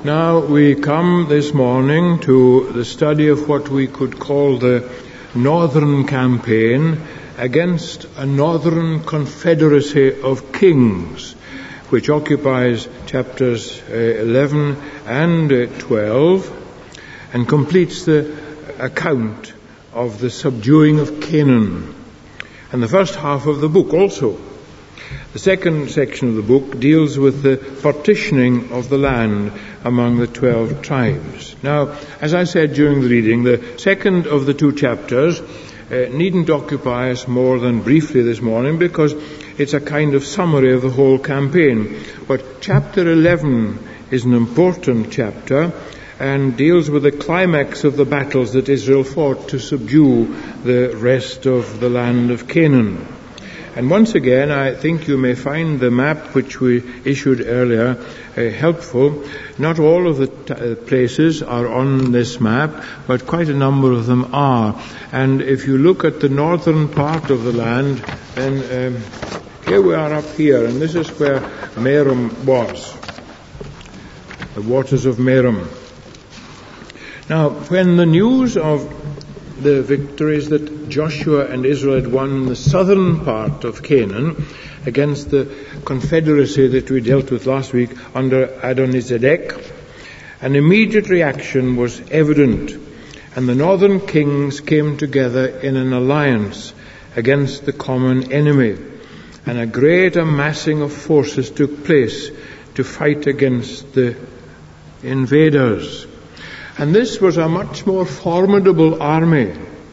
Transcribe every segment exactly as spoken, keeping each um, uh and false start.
Now we come this morning to the study of what we could call the Northern Campaign against a Northern Confederacy of Kings, which occupies chapters uh, eleven and uh, twelve and completes the account of the subduing of Canaan, and the first half of the book also. The second section of the book deals with the partitioning of the land among the twelve tribes. Now, as I said during the reading, the second of the two chapters uh, needn't occupy us more than briefly this morning, because it's a kind of summary of the whole campaign. But chapter eleven is an important chapter and deals with the climax of the battles that Israel fought to subdue the rest of the land of Canaan. And once again, I think you may find the map which we issued earlier uh, helpful. Not all of the t- uh, places are on this map, but quite a number of them are. And if you look at the northern part of the land, then um, here we are up here, and this is where Merom was, the waters of Merom. Now, when the news of the victories that Joshua and Israel had won in the southern part of Canaan against the confederacy that we dealt with last week under Adonizedek, an immediate reaction was evident, and the northern kings came together in an alliance against the common enemy, and a great amassing of forces took place to fight against the invaders. And this was a much more formidable army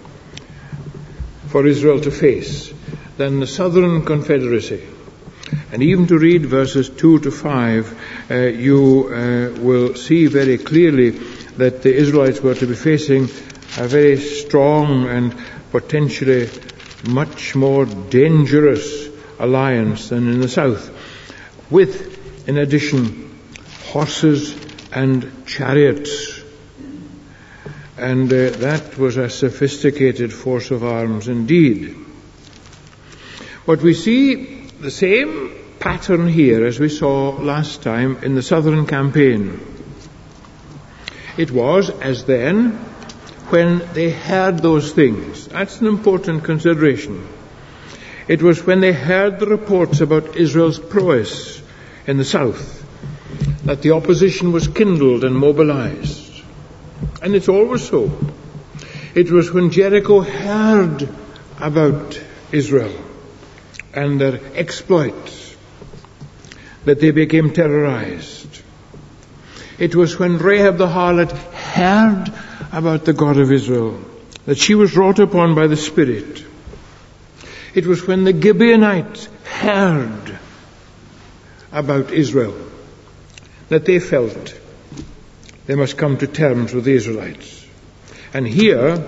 for Israel to face than the southern confederacy. And even to read verses two to five, uh, you uh, will see very clearly that the Israelites were to be facing a very strong and potentially much more dangerous alliance than in the south, with, in addition, horses and chariots. And uh, that was a sophisticated force of arms indeed. But we see the same pattern here as we saw last time in the southern campaign. It was as then when they heard those things. That's an important consideration. It was when they heard the reports about Israel's prowess in the south that the opposition was kindled and mobilized. And it's always so. It was when Jericho heard about Israel and their exploits that they became terrorized. It was when Rahab the harlot heard about the God of Israel that she was wrought upon by the Spirit. It was when the Gibeonites heard about Israel that they felt they must come to terms with the Israelites. And here,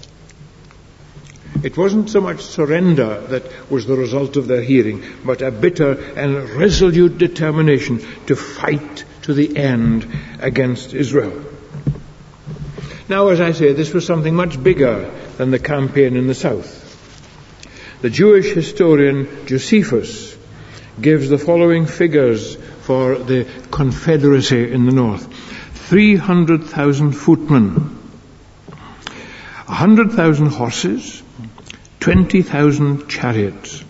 it wasn't so much surrender that was the result of their hearing, but a bitter and resolute determination to fight to the end against Israel. Now, as I say, this was something much bigger than the campaign in the south. The Jewish historian Josephus gives the following figures for the confederacy in the north. three hundred thousand footmen, one hundred thousand horses, twenty thousand chariots.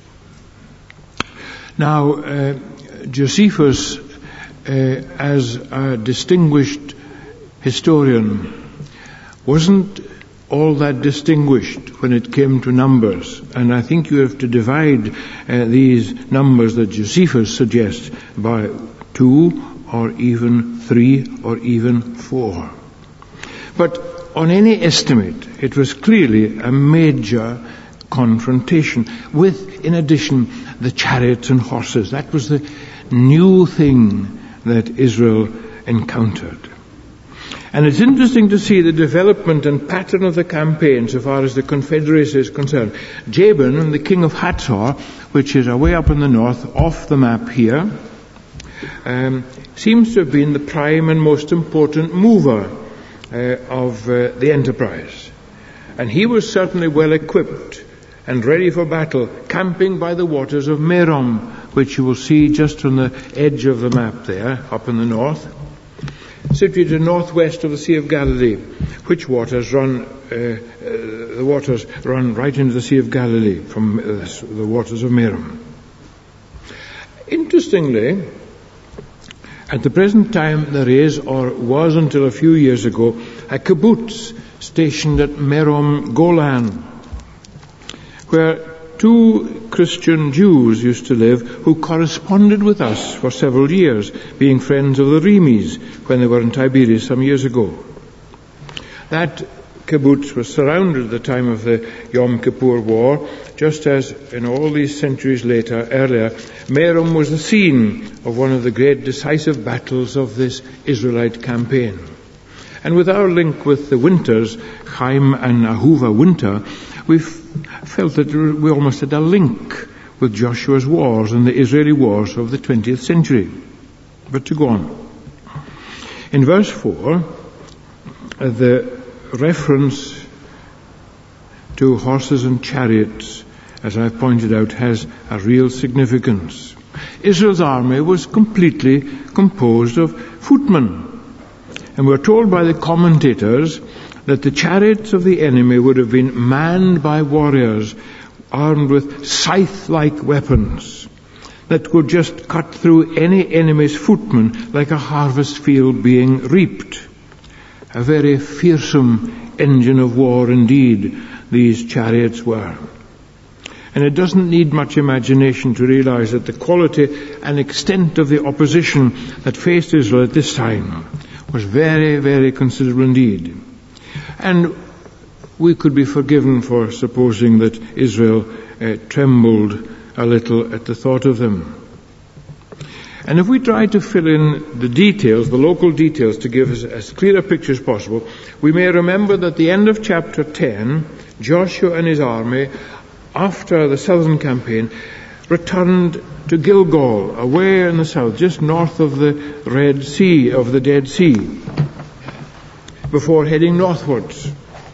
Now, uh, Josephus, uh, as a distinguished historian, wasn't all that distinguished when it came to numbers. And I think you have to divide uh, these numbers that Josephus suggests by two, or even three, or even four. But on any estimate, it was clearly a major confrontation with, in addition, the chariots and horses. That was the new thing that Israel encountered. And it's interesting to see the development and pattern of the campaign so far as the confederacy is concerned. Jabin, the king of Hatzor, which is away up in the north, off the map here, Um, seems to have been the prime and most important mover uh, of uh, the enterprise. And he was certainly well equipped and ready for battle, camping by the waters of Merom, which you will see just on the edge of the map there, up in the north. situated northwest of the Sea of Galilee, which waters run, uh, uh, the waters run right into the Sea of Galilee from uh, the waters of Merom. Interestingly, at the present time there is, or was until a few years ago, a kibbutz stationed at Merom Golan, where two Christian Jews used to live who corresponded with us for several years, being friends of the Remis when they were in Tiberias some years ago. That kibbutz was surrounded at the time of the Yom Kippur War, just as in all these centuries later, earlier, Merom was the scene of one of the great decisive battles of this Israelite campaign. And with our link with the winters, Chaim and Ahuva winter, we felt that we almost had a link with Joshua's wars and the Israeli wars of the twentieth century. But to go on. In verse four, uh, the reference to horses and chariots, as I've pointed out, has a real significance. Israel's army was completely composed of footmen. And we're told by the commentators that the chariots of the enemy would have been manned by warriors armed with scythe-like weapons that could just cut through any enemy's footmen like a harvest field being reaped. A very fearsome engine of war indeed these chariots were. And it doesn't need much imagination to realize that the quality and extent of the opposition that faced Israel at this time was very, very considerable indeed. And we could be forgiven for supposing that Israel uh, trembled a little at the thought of them. And if we try to fill in the details, the local details, to give us as clear a picture as possible, we may remember that at the end of chapter ten, Joshua and his army, after the southern campaign, returned to Gilgal, away in the south, just north of the Red Sea, of the Dead Sea, before heading northwards.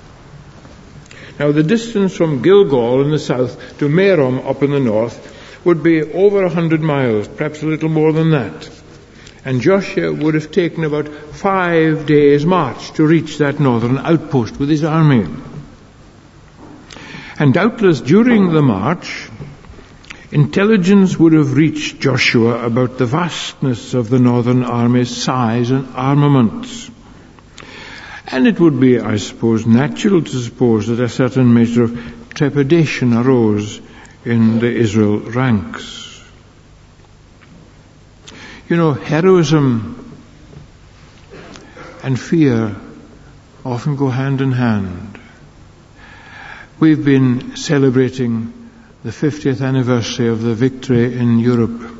Now, the distance from Gilgal in the south to Merom up in the north would be over a hundred miles, perhaps a little more than that. And Joshua would have taken about five days' march to reach that northern outpost with his army. And doubtless during the march, intelligence would have reached Joshua about the vastness of the northern army's size and armaments. And it would be, I suppose, natural to suppose that a certain measure of trepidation arose in the Israel ranks. You know, heroism and fear often go hand in hand. We've been celebrating the fiftieth anniversary of the victory in Europe.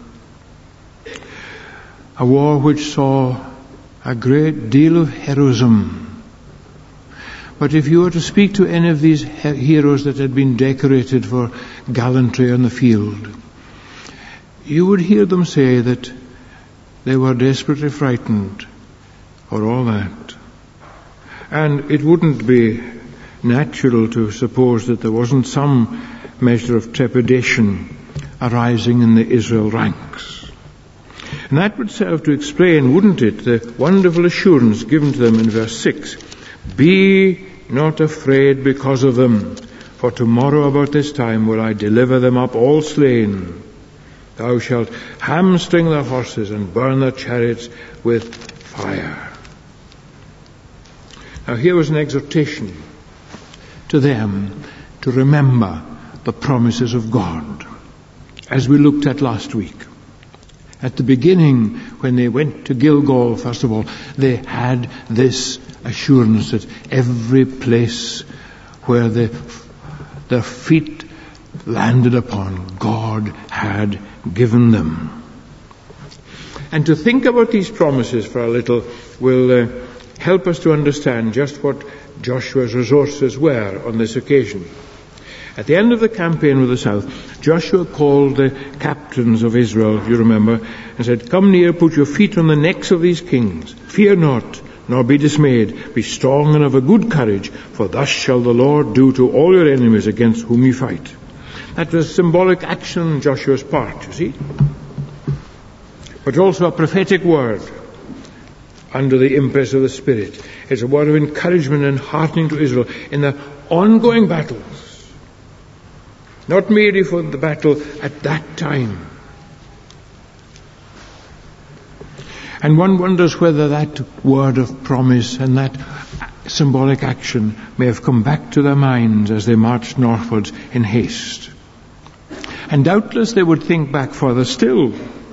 A war which saw a great deal of heroism. But if you were to speak to any of these he- heroes that had been decorated for gallantry on the field, you would hear them say that they were desperately frightened for all that. And it wouldn't be natural to suppose that there wasn't some measure of trepidation arising in the Israel ranks. And that would serve to explain, wouldn't it, the wonderful assurance given to them in verse six. Be not afraid because of them, for tomorrow about this time will I deliver them up all slain. Thou shalt hamstring their horses and burn their chariots with fire. Now here was an exhortation to them to remember the promises of God, as we looked at last week. At the beginning, when they went to Gilgal, first of all, they had this assurance that every place where they, their feet landed upon, God had given them. And to think about these promises for a little will uh, help us to understand just what Joshua's resources were on this occasion. At the end of the campaign with the south, Joshua called the captains of Israel, if you remember, and said, Come near, put your feet on the necks of these kings. Fear not, nor be dismayed. Be strong and of a good courage, for thus shall the Lord do to all your enemies against whom you fight. That was symbolic action on Joshua's part, you see. But also a prophetic word, under the impress of the Spirit. It's a word of encouragement and heartening to Israel in their ongoing battles. Not merely for the battle at that time. And one wonders whether that word of promise and that symbolic action may have come back to their minds as they marched northwards in haste. And doubtless they would think back further still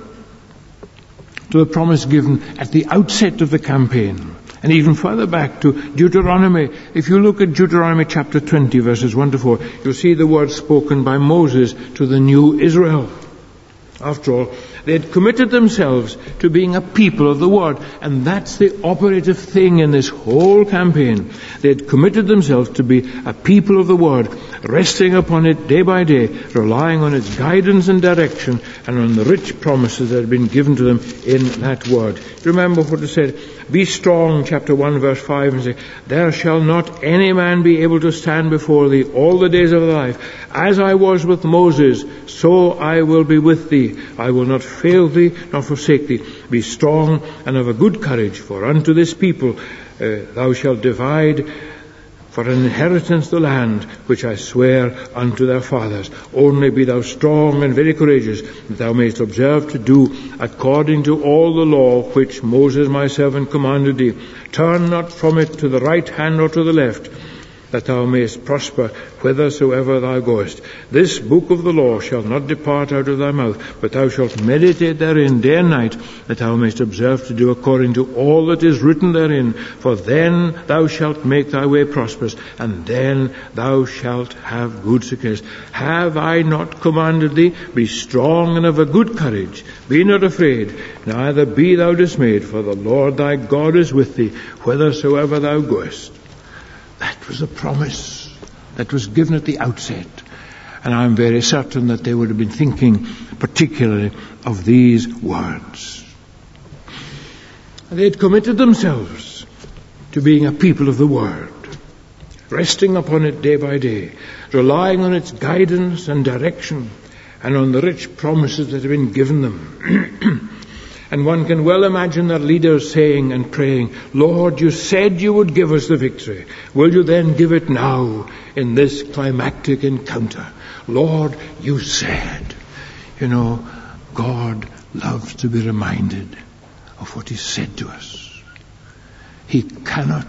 to the promise given at the outset of the campaign, and even further back to Deuteronomy. If you look at Deuteronomy chapter twenty, verses one to four, you'll see the words spoken by Moses to the new Israel. After all, they had committed themselves to being a people of the Word, and that's the operative thing in this whole campaign. They had committed themselves to be a people of the Word, resting upon it day by day, relying on its guidance and direction, and on the rich promises that had been given to them in that Word. Remember what it said, be strong, chapter one, verse five, and say, there shall not any man be able to stand before thee all the days of thy life. As I was with Moses, so I will be with thee. I will not fail thee, nor forsake thee. Be strong and of a good courage, for unto this people uh, thou shalt divide for an inheritance the land which I swear unto their fathers. Only be thou strong and very courageous, that thou mayest observe to do according to all the law which Moses my servant commanded thee. Turn not from it to the right hand or to the left, that thou mayest prosper whithersoever thou goest. This book of the law shall not depart out of thy mouth, but thou shalt meditate therein day and night, that thou mayest observe to do according to all that is written therein. For then thou shalt make thy way prosperous, and then thou shalt have good success. Have I not commanded thee? Be strong and of a good courage. Be not afraid, neither be thou dismayed, for the Lord thy God is with thee, whithersoever thou goest. That was a promise that was given at the outset. And I'm very certain that they would have been thinking particularly of these words. They had committed themselves to being a people of the Word, resting upon it day by day, relying on its guidance and direction, and on the rich promises that have been given them. And one can well imagine their leaders saying and praying, Lord, you said you would give us the victory. Will you then give it now in this climactic encounter? Lord, you said. You know, God loves to be reminded of what He said to us. He cannot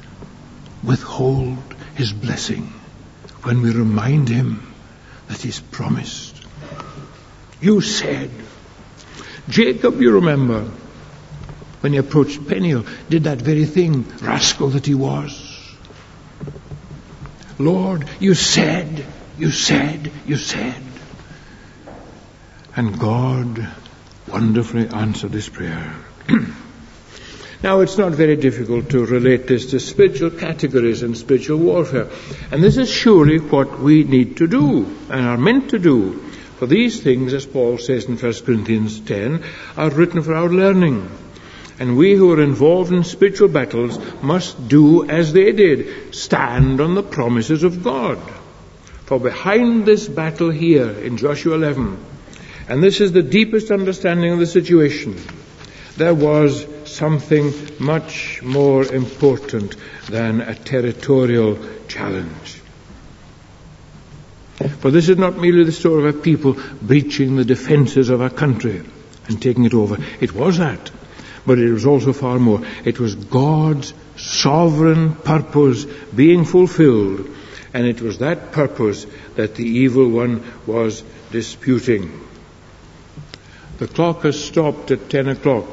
withhold His blessing when we remind Him that He's promised. You said. Jacob, you remember, when he approached Peniel, did that very thing, rascal that he was. Lord, you said, you said, you said. And God wonderfully answered his prayer. Now, it's not very difficult to relate this to spiritual categories and spiritual warfare. And this is surely what we need to do and are meant to do. For these things, as Paul says in First Corinthians ten, are written for our learning. And we who are involved in spiritual battles must do as they did, stand on the promises of God. For behind this battle here in Joshua eleven, and this is the deepest understanding of the situation, there was something much more important than a territorial challenge. For this is not merely the story of a people breaching the defences of a country and taking it over. It was that, but it was also far more. It was God's sovereign purpose being fulfilled, and it was that purpose that the evil one was disputing. The clock has stopped at ten o'clock,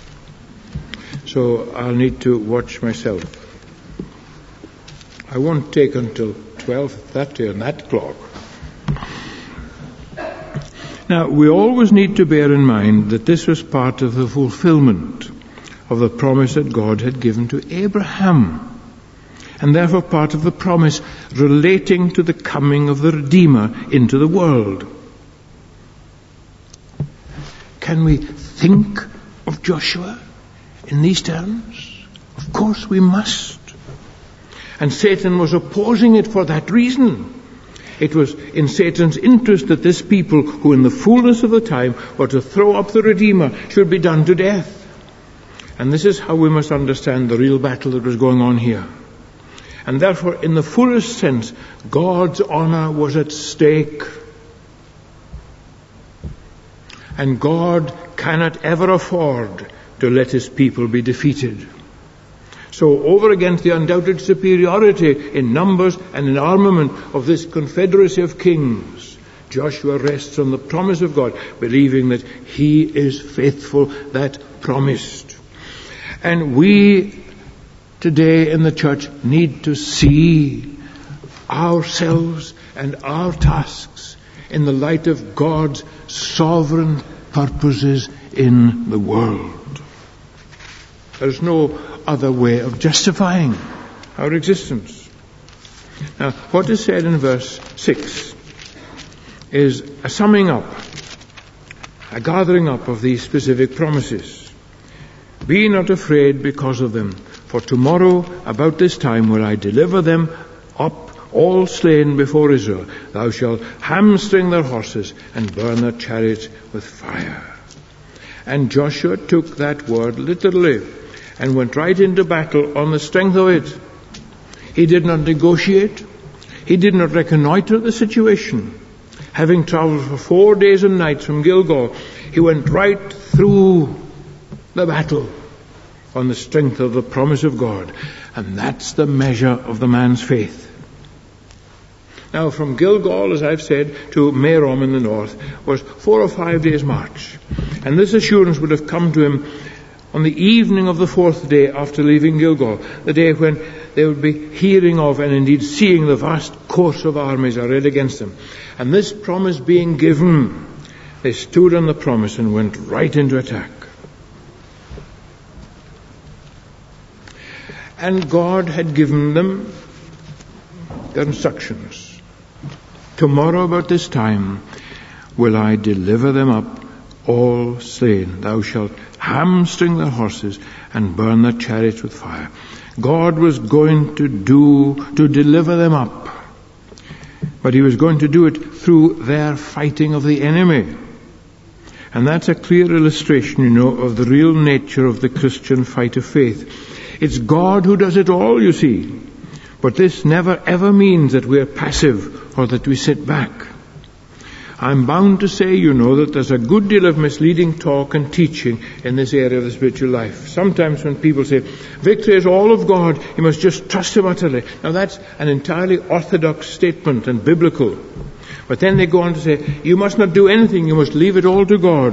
so I'll need to watch myself. I won't take until twelve thirty on that clock. Now, we always need to bear in mind that this was part of the fulfillment of the promise that God had given to Abraham, and therefore part of the promise relating to the coming of the Redeemer into the world. Can we think of Joshua in these terms? Of course we must. And Satan was opposing it for that reason. It was in Satan's interest that this people, who in the fullness of the time were to throw up the Redeemer, should be done to death. And this is how we must understand the real battle that was going on here. And therefore, in the fullest sense, God's honor was at stake. And God cannot ever afford to let his people be defeated. So over against the undoubted superiority in numbers and in armament of this confederacy of kings, Joshua rests on the promise of God, believing that he is faithful that promised. And we today in the church need to see ourselves and our tasks in the light of God's sovereign purposes in the world. There's no other way of justifying our existence. Now, what is said in verse six is a summing up, a gathering up of these specific promises. Be not afraid because of them, for tomorrow about this time will I deliver them up all slain before Israel. Thou shalt hamstring their horses and burn their chariots with fire. And Joshua took that word literally and went right into battle on the strength of it. He did not negotiate. He did not reconnoiter the situation. Having traveled for four days and nights from Gilgal, he went right through the battle on the strength of the promise of God. And that's the measure of the man's faith. Now, from Gilgal, as I've said, to Merom in the north was four or five days' march. And this assurance would have come to him on the evening of the fourth day after leaving Gilgal, the day when they would be hearing of and indeed seeing the vast course of armies arrayed against them. And this promise being given, they stood on the promise and went right into attack. And God had given them their instructions. Tomorrow about this time will I deliver them up all slain. Thou shalt hamstring their horses and burn their chariots with fire. God was going to do, to deliver them up. But he was going to do it through their fighting of the enemy. And that's a clear illustration, you know, of the real nature of the Christian fight of faith. It's God who does it all, you see. But this never ever means that we are passive or that we sit back. I'm bound to say, you know, that there's a good deal of misleading talk and teaching in this area of the spiritual life. Sometimes when people say, victory is all of God, you must just trust him utterly. Now that's an entirely orthodox statement and biblical. But then they go on to say, you must not do anything, you must leave it all to God.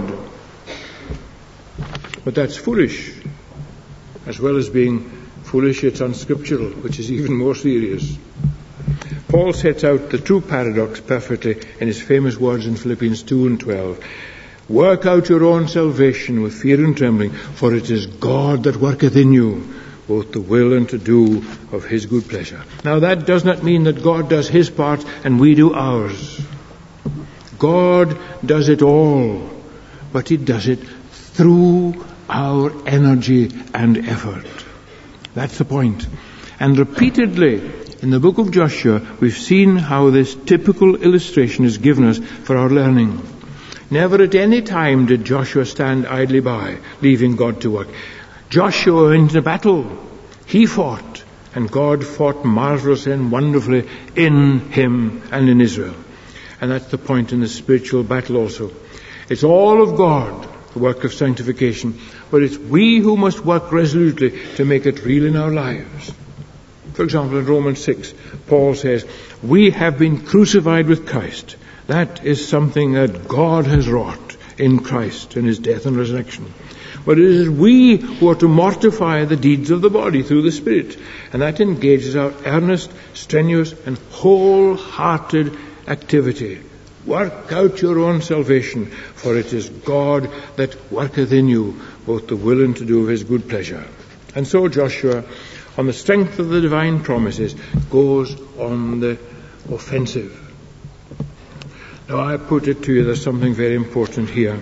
But that's foolish. As well as being foolish, it's unscriptural, which is even more serious. Paul sets out the true paradox perfectly in his famous words in Philippians two and twelve. Work out your own salvation with fear and trembling, for it is God that worketh in you, both to will and to do of his good pleasure. Now that does not mean that God does his part and we do ours. God does it all, but he does it through our energy and effort. That's the point. And repeatedly in the book of Joshua, we've seen how this typical illustration is given us for our learning. Never at any time did Joshua stand idly by, leaving God to work. Joshua went into battle. He fought, and God fought marvelously and wonderfully in him and in Israel. And that's the point in the spiritual battle also. It's all of God, the work of sanctification, but it's we who must work resolutely to make it real in our lives. For example, in Romans six, Paul says, we have been crucified with Christ. That is something that God has wrought in Christ in his death and resurrection. But it is we who are to mortify the deeds of the body through the Spirit. And that engages our earnest, strenuous, and wholehearted activity. Work out your own salvation, for it is God that worketh in you, both to will and to do of his good pleasure. And so Joshua, on the strength of the divine promises, goes on the offensive. Now I put it to you, there's something very important here.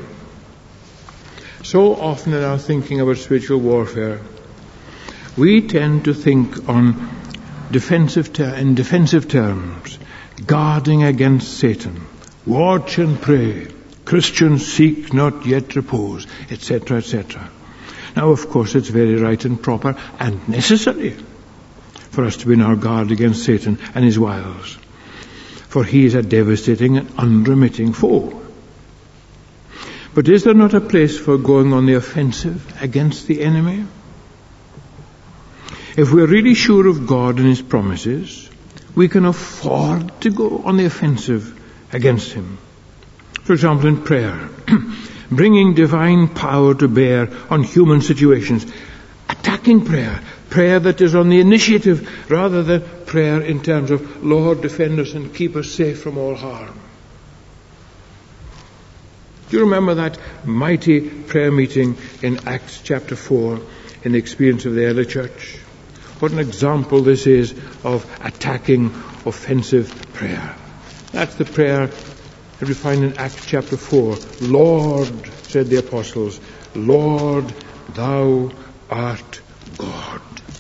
So often in our thinking about spiritual warfare, we tend to think on defensive ter- in defensive terms, guarding against Satan, watch and pray, Christians seek not yet repose, et cetera, et cetera. Now, of course, it's very right and proper and necessary for us to be on our guard against Satan and his wiles, for he is a devastating and unremitting foe. But is there not a place for going on the offensive against the enemy? If we're really sure of God and his promises, we can afford to go on the offensive against him. For example, in prayer, bringing divine power to bear on human situations, attacking prayer, prayer that is on the initiative rather than prayer in terms of, Lord, defend us and keep us safe from all harm. Do you remember that mighty prayer meeting in Acts chapter four in the experience of the early church? What an example this is of attacking offensive prayer. That's the prayer that we find in Acts chapter four. Lord, said the apostles, Lord, thou art God.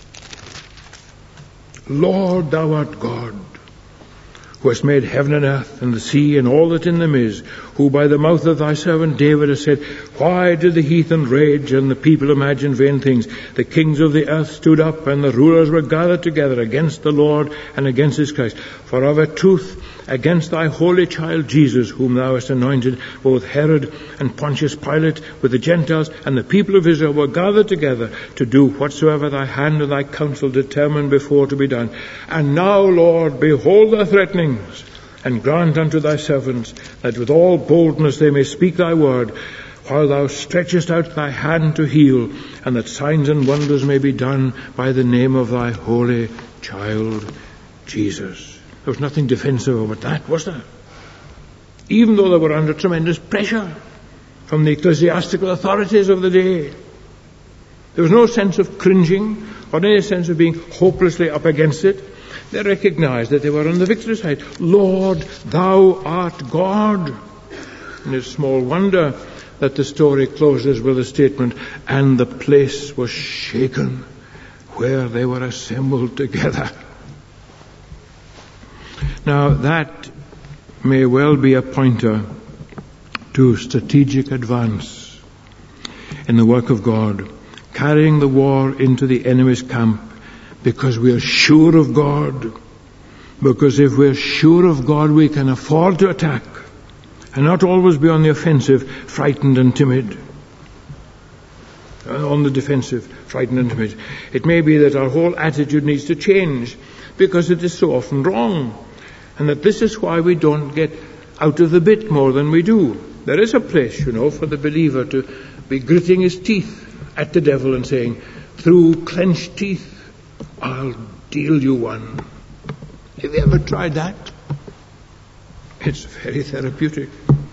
Lord, thou art God, who hast made heaven and earth and the sea and all that in them is, who by the mouth of thy servant David has said, why did the heathen rage and the people imagine vain things? The kings of the earth stood up and the rulers were gathered together against the Lord and against his Christ. For of a truth, against thy holy child Jesus, whom thou hast anointed, both Herod and Pontius Pilate with the Gentiles and the people of Israel were gathered together to do whatsoever thy hand and thy counsel determined before to be done. And now, Lord, behold their threatenings, and grant unto thy servants that with all boldness they may speak thy word, while thou stretchest out thy hand to heal, and that signs and wonders may be done by the name of thy holy child Jesus. There was nothing defensive about that, was there? Even though they were under tremendous pressure from the ecclesiastical authorities of the day. There was no sense of cringing or any sense of being hopelessly up against it. They recognized that they were on the victory side. Lord, thou art God. And it's small wonder that the story closes with a statement, and the place was shaken where they were assembled together. Now that may well be a pointer to strategic advance in the work of God, carrying the war into the enemy's camp, because we are sure of God. Because if we're sure of God, we can afford to attack and not always be on the offensive, frightened and timid. On the defensive, frightened and timid. It may be that our whole attitude needs to change because it is so often wrong. And that this is why we don't get out of the bit more than we do. There is a place, you know, for the believer to be gritting his teeth at the devil and saying, through clenched teeth, I'll deal you one. Have you ever tried that? It's very therapeutic.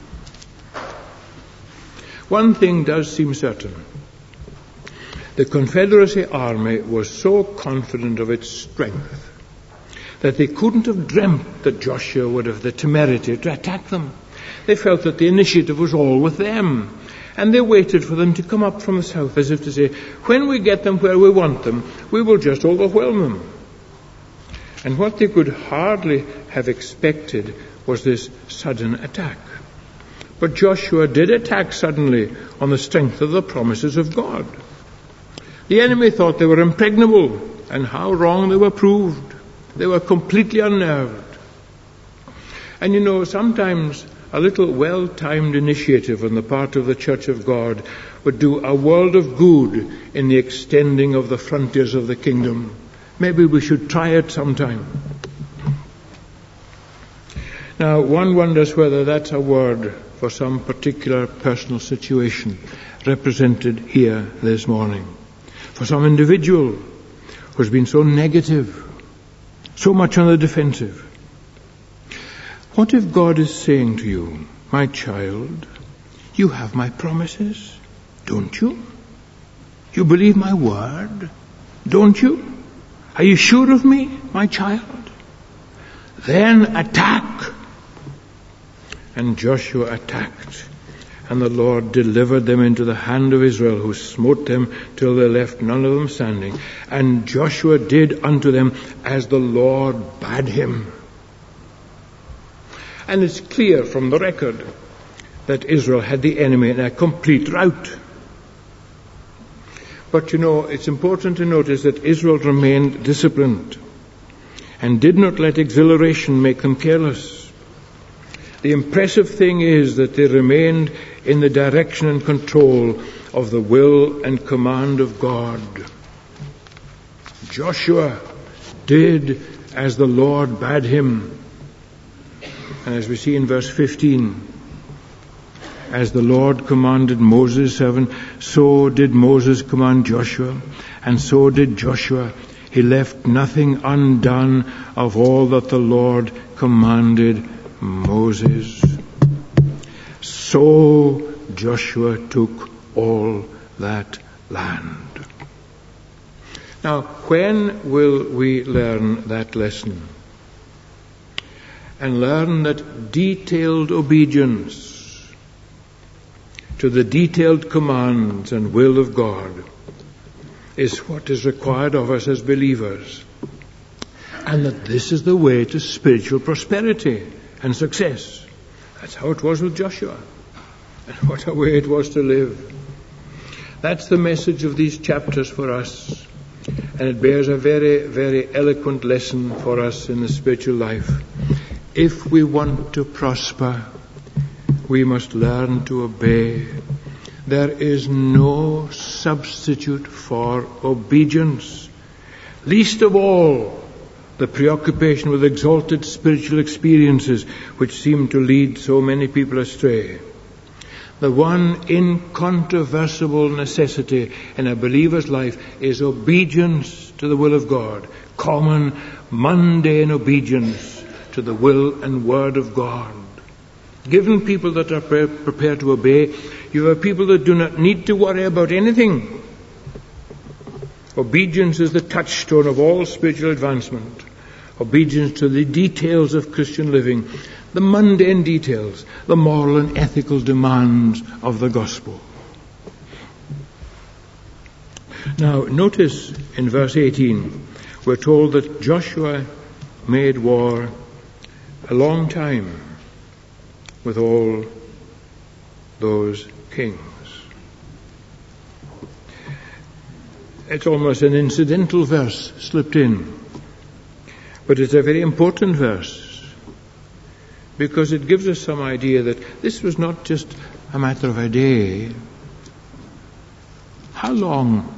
One thing does seem certain. The Confederacy army was so confident of its strength that they couldn't have dreamt that Joshua would have the temerity to attack them. They felt that the initiative was all with them. And they waited for them to come up from the south, as if to say, when we get them where we want them, we will just overwhelm them. And what they could hardly have expected was this sudden attack. But Joshua did attack suddenly on the strength of the promises of God. The enemy thought they were impregnable, and how wrong they were proved. They were completely unnerved. And you know, sometimes a little well-timed initiative on the part of the Church of God would do a world of good in the extending of the frontiers of the kingdom. Maybe we should try it sometime. Now, one wonders whether that's a word for some particular personal situation represented here this morning. For some individual who's been so negative, so much on the defensive. What if God is saying to you, my child, you have my promises, don't you? You believe my word, don't you? Are you sure of me, my child? Then attack. And Joshua attacked, and the Lord delivered them into the hand of Israel, who smote them till they left none of them standing. And Joshua did unto them as the Lord bade him. And it's clear from the record that Israel had the enemy in a complete rout. But you know, it's important to notice that Israel remained disciplined and did not let exhilaration make them careless. The impressive thing is that they remained in the direction and control of the will and command of God. Joshua did as the Lord bade him. And as we see in verse fifteen, as the Lord commanded Moses, servant, so did Moses command Joshua, and so did Joshua. He left nothing undone of all that the Lord commanded Moses. So Joshua took all that land. Now, when will we learn that lesson? And learn that detailed obedience to the detailed commands and will of God is what is required of us as believers. And that this is the way to spiritual prosperity and success. That's how it was with Joshua. And what a way it was to live. That's the message of these chapters for us. And it bears a very, very eloquent lesson for us in the spiritual life. If we want to prosper, we must learn to obey. There is no substitute for obedience. Least of all, the preoccupation with exalted spiritual experiences which seem to lead so many people astray. The one incontrovertible necessity in a believer's life is obedience to the will of God. Common, mundane obedience to the will and word of God. Given people that are pre- prepared to obey, you have people that do not need to worry about anything. Obedience is the touchstone of all spiritual advancement. Obedience to the details of Christian living, the mundane details, the moral and ethical demands of the gospel. Now, notice in verse eighteen, we're told that Joshua made war a long time with all those kings. It's almost an incidental verse slipped in, but it's a very important verse because it gives us some idea that this was not just a matter of a day. How long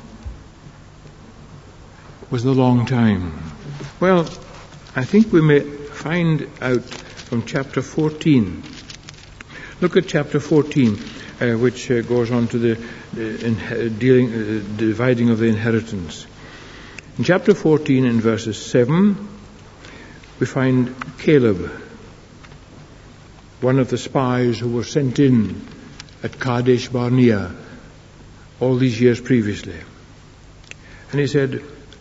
was the long time? Well, I think we may find out from chapter fourteen. Look at chapter fourteen, uh, which uh, goes on to the uh, in, dealing, uh, dividing of the inheritance. In chapter fourteen, in verses seven, we find Caleb, one of the spies who were sent in at Kadesh Barnea all these years previously. And he said,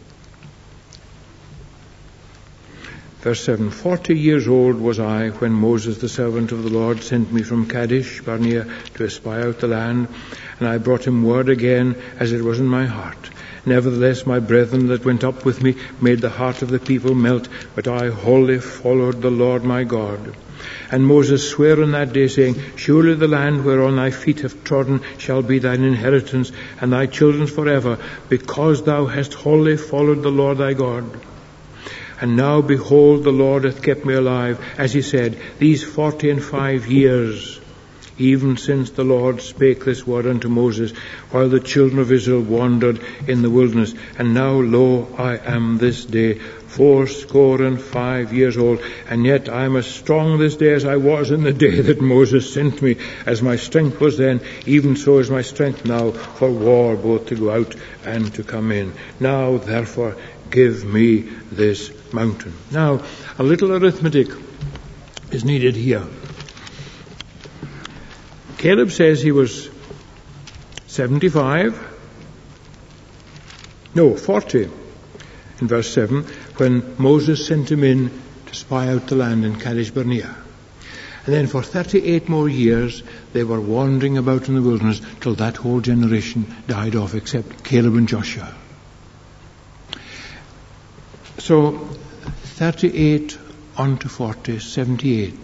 verse seven, Forty years old was I when Moses, the servant of the Lord, sent me from Kadesh Barnea to espy out the land, and I brought him word again as it was in my heart. Nevertheless, my brethren that went up with me made the heart of the people melt, but I wholly followed the Lord my God. And Moses sware on that day, saying, Surely the land whereon thy feet have trodden shall be thine inheritance, and thy children's forever, because thou hast wholly followed the Lord thy God. And now, behold, the Lord hath kept me alive, as he said, these forty and five years, even since the Lord spake this word unto Moses, while the children of Israel wandered in the wilderness. And now, lo, I am this day fourscore and five years old, and yet I am as strong this day as I was in the day that Moses sent me. As my strength was then, even so is my strength now for war, both to go out and to come in. Now, therefore, give me this mountain. Now, a little arithmetic is needed here. Caleb says he was seventy-five, no, forty, in verse seven, when Moses sent him in to spy out the land in Kadesh Barnea. And then for thirty-eight more years, they were wandering about in the wilderness till that whole generation died off, except Caleb and Joshua. So, thirty-eight on to forty, seventy-eight.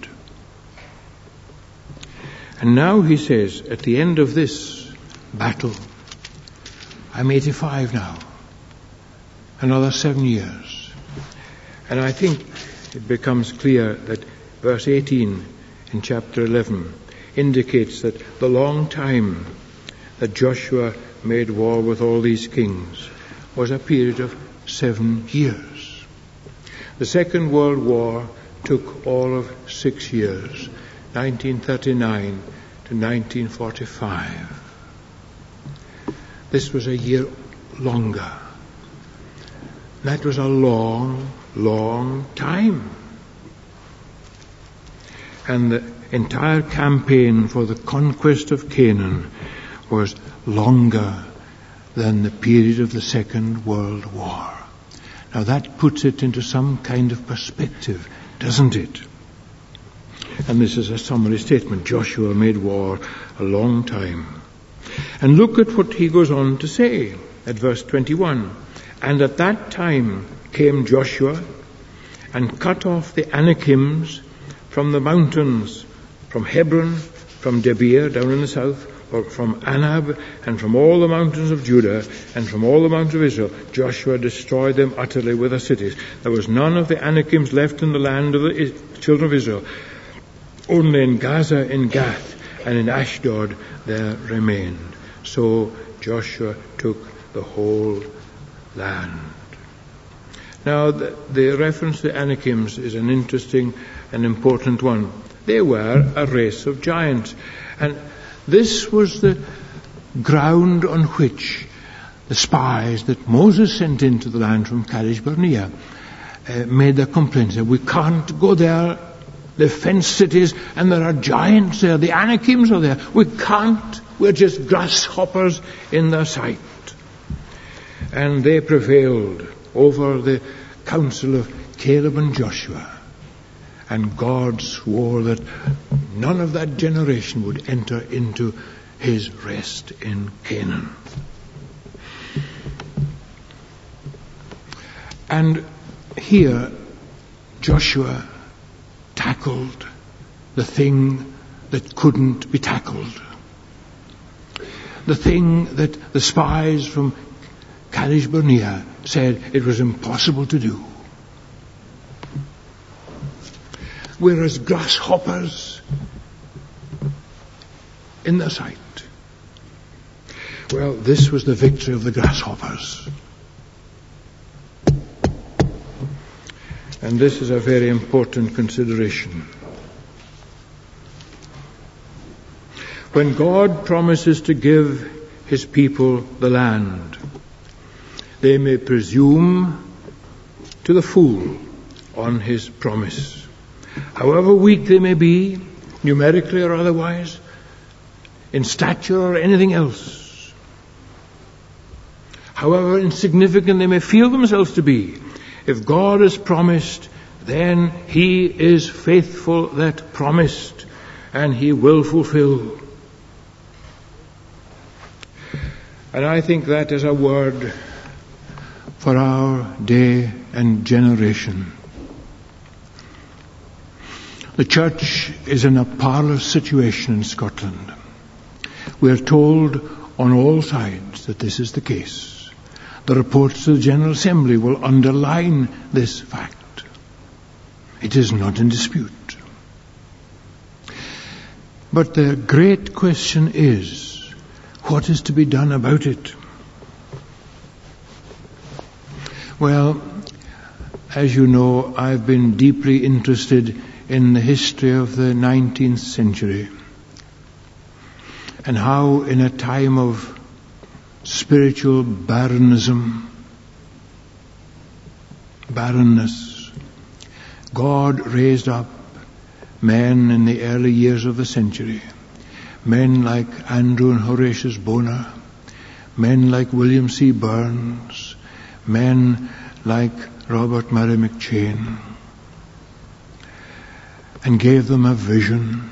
And now he says, at the end of this battle, I'm eighty-five now. Another seven years. And I think it becomes clear that verse eighteen in chapter eleven indicates that the long time that Joshua made war with all these kings was a period of seven years. The Second World War took all of six years, nineteen thirty-nine to nineteen forty-five. This was a year longer. That was a long, long time. And the entire campaign for the conquest of Canaan was longer than the period of the Second World War. Now that puts it into some kind of perspective, doesn't it? And this is a summary statement. Joshua made war a long time. And look at what he goes on to say at verse twenty-one. And at that time came Joshua and cut off the Anakims from the mountains, from Hebron, from Debir down in the south, or from Anab, and from all the mountains of Judah, and from all the mountains of Israel. Joshua destroyed them utterly with their cities. There was none of the Anakims left in the land of the children of Israel. Only in Gaza, in Gath, and in Ashdod there remained. So Joshua took the whole land. Now, the, the reference to Anakims is an interesting and important one. They were a race of giants. And this was the ground on which the spies that Moses sent into the land from Kadesh Barnea uh, made their complaints. We can't go there. They're fenced cities and there are giants there. The Anakims are there. We can't. We're just grasshoppers in their sight. And they prevailed over the council of Caleb and Joshua. And God swore that none of that generation would enter into his rest in Canaan. And here Joshua tackled the thing that couldn't be tackled. The thing that the spies from Kadesh Barnea said it was impossible to do. We're as grasshoppers in their sight. Well, this was the victory of the grasshoppers. And this is a very important consideration. When God promises to give his people the land, they may presume to the fool on his promise. However weak they may be, numerically or otherwise, in stature or anything else, however insignificant they may feel themselves to be, if God has promised, then he is faithful that promised, and he will fulfill. And I think that is a word for our day and generation. The church is in a parlous situation in Scotland. We are told on all sides that this is the case. The reports of the General Assembly will underline this fact. It is not in dispute. But the great question is, what is to be done about it? Well, as you know, I've been deeply interested in the history of the nineteenth century and how in a time of spiritual barrenism, barrenness, God raised up men in the early years of the century, men like Andrew and Horatius Bonar, men like William C. Burns, men like Robert Murray McCheyne, and gave them a vision.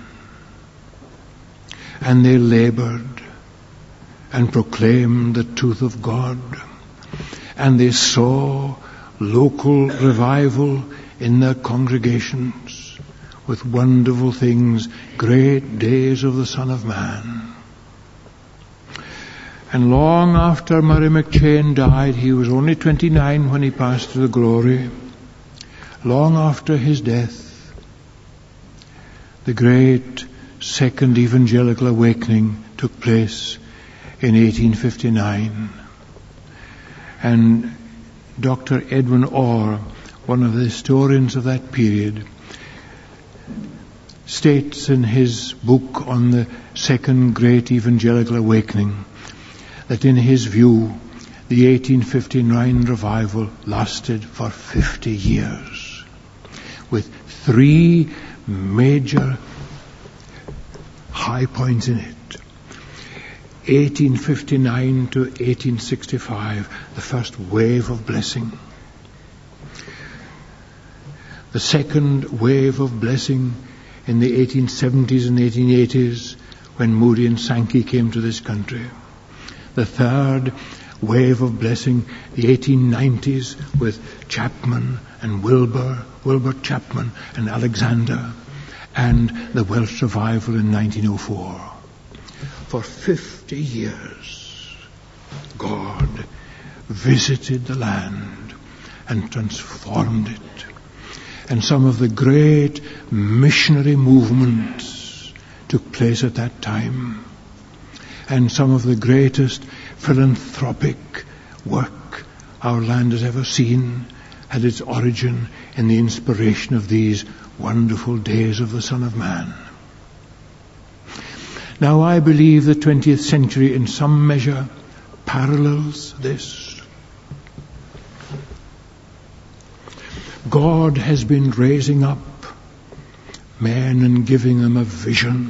And they labored and proclaimed the truth of God. And they saw local revival in their congregations with wonderful things, great days of the Son of Man. And long after Murray McCheyne died, he was only twenty-nine when he passed to the glory. Long after his death, the great Second Evangelical Awakening took place in eighteen fifty-nine. And Doctor Edwin Orr, one of the historians of that period, states in his book on the Second Great Evangelical Awakening that in his view, the eighteen fifty-nine revival lasted for fifty years, with three major high points in it. eighteen fifty-nine to eighteen sixty-five, the first wave of blessing. The second wave of blessing in the eighteen seventies and eighteen eighties, when Moody and Sankey came to this country. The third wave of blessing, the eighteen nineties, with Chapman and Wilbur, Wilbur Chapman and Alexander, and the Welsh revival in nineteen oh four. For fifty years, God visited the land and transformed it. And some of the great missionary movements took place at that time. And some of the greatest philanthropic work our land has ever seen had its origin in the inspiration of these wonderful days of the Son of Man. Now I believe the twentieth century in some measure parallels this. God has been raising up men and giving them a vision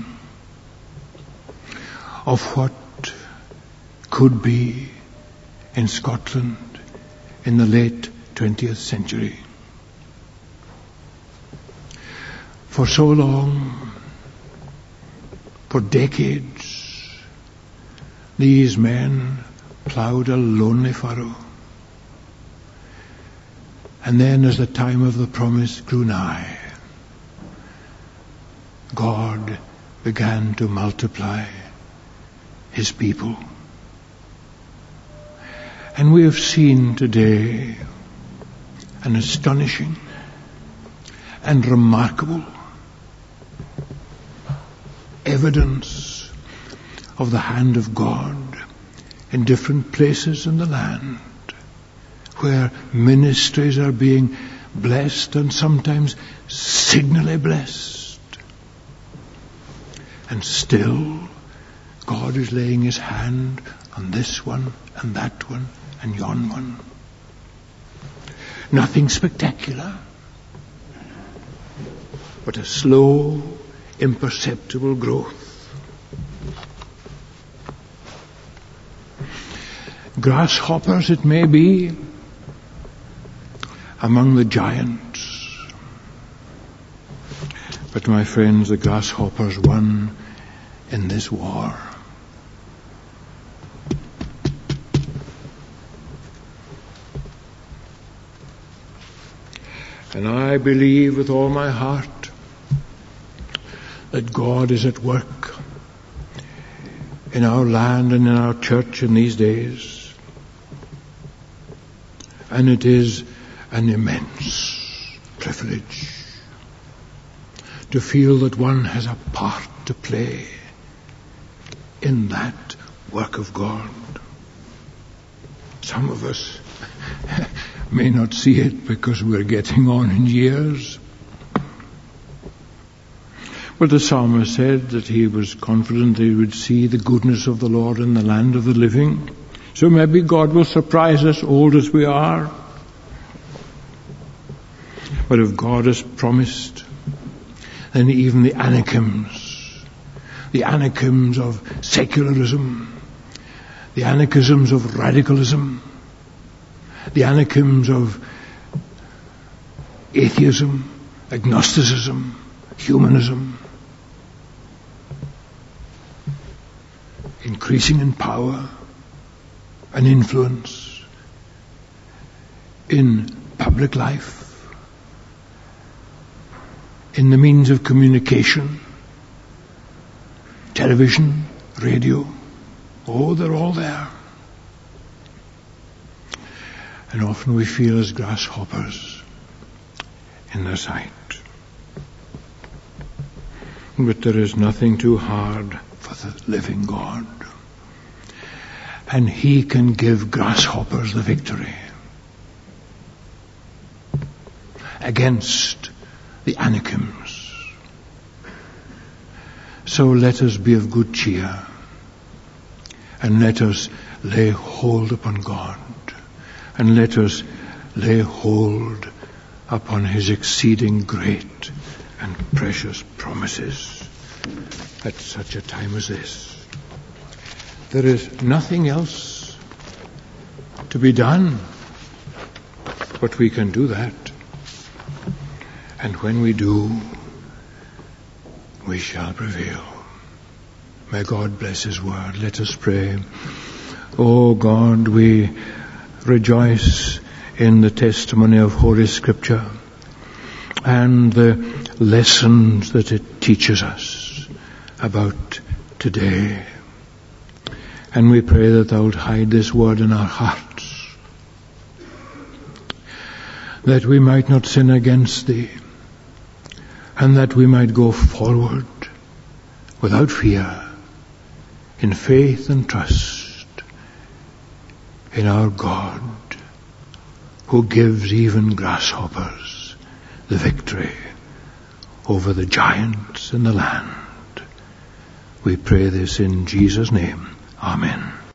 of what could be in Scotland in the late twentieth century. For so long, for decades, these men ploughed a lonely furrow. And then as the time of the promise grew nigh, God began to multiply His people. And we have seen today an astonishing and remarkable evidence of the hand of God in different places in the land, where ministries are being blessed and sometimes signally blessed. And still, God is laying His hand on this one and that one and yon one. Nothing spectacular, but a slow, imperceptible growth. Grasshoppers, it may be, among the giants. But my friends, the grasshoppers won in this war. And I believe with all my heart that God is at work in our land and in our church in these days. And it is an immense privilege to feel that one has a part to play in that work of God. Some of us may not see it because we're getting on in years. But the psalmist said that he was confident that he would see the goodness of the Lord in the land of the living. So maybe God will surprise us, old as we are. But if God has promised, then even the Anakims, the Anakims of secularism, the Anakims of radicalism, the Anakims of atheism, agnosticism, humanism, increasing in power and influence in public life, in the means of communication, television, radio, Oh, they're all there. And often we feel as grasshoppers in their sight. But there is nothing too hard for the living God. And He can give grasshoppers the victory against the Anakims. So let us be of good cheer, and let us lay hold upon God, and let us lay hold upon His exceeding great and precious promises at such a time as this. There is nothing else to be done, but we can do that. And when we do, we shall prevail. May God bless His word. Let us pray. Oh God, we rejoice in the testimony of Holy Scripture and the lessons that it teaches us about today. And we pray that Thou wilt hide this word in our hearts, that we might not sin against Thee, and that we might go forward without fear, in faith and trust in our God, who gives even grasshoppers the victory over the giants in the land. We pray this in Jesus' name. Amen.